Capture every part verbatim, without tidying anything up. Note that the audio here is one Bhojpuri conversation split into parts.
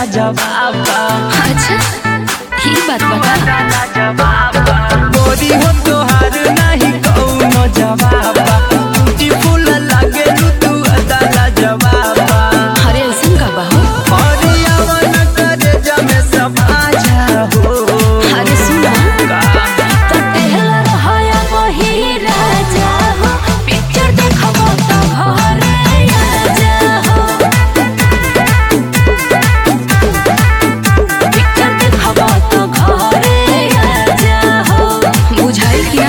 जवाब। अच्छा ये बात बता गोरी हो तोहार नहीं कौनो जवाब। टूटी फूल लागे तू अदाला जवाब। अरे ऐसन का बा हो और यावन करे जमे सब आजा हो। अरे सुना तो टहला रहाया वही राजा हो। पिक्चर देखबो तो घरे आजा हो। पिक्चर देखबो तो घरे आजा हो। बुझाई क्या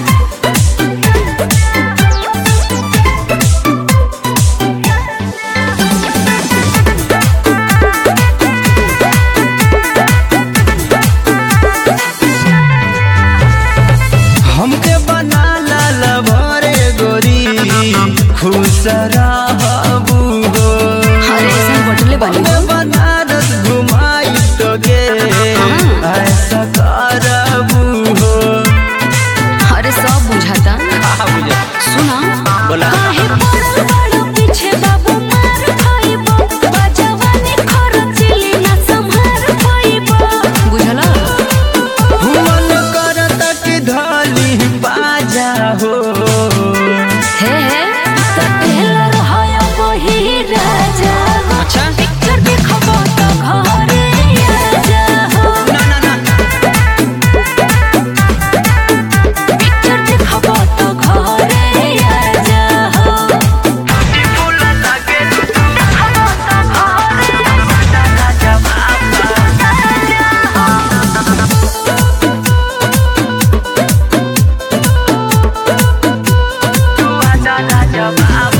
हमके बना लाल भरे गोरी खुश रहबू हो। अरे ऐसन बटले बानी हो बनारस घुमाई तो गे ऐसा करबू हो। अरे सब बुझाता सुना बोला काहे पड़ल बाड़ो पीछे बाबू मार खाइबो। बजवानी खरचिली ना संभार पाइबो। बुझला मन करता कि धली बाजा हो। हे तो टहला रहाया वही राजा हो। अच्छा पिक्चर देखबो तो घरे आजा हो। ना ना ना पिक्चर देखबो तो घरे आजा हो। फूल लागे देखबो तो घरे अदाला जवाब। तू अदाला जवाब।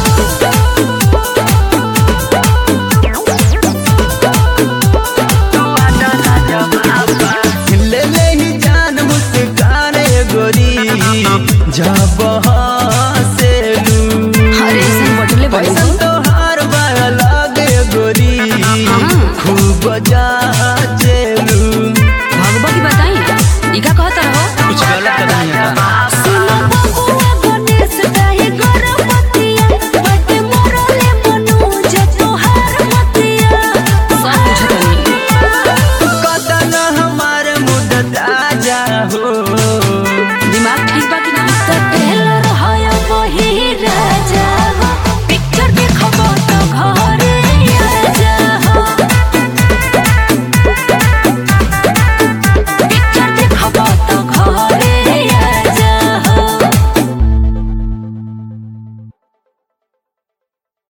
ले ले ही जान मुस्काने गोरी जब हंसेलू। अरे ऐसन बटले बानी हो तोहार बाया लागे गोरी खूब जाचेलू। भगवा की बताई इका कहता रहो कुछ गलत नहीं है।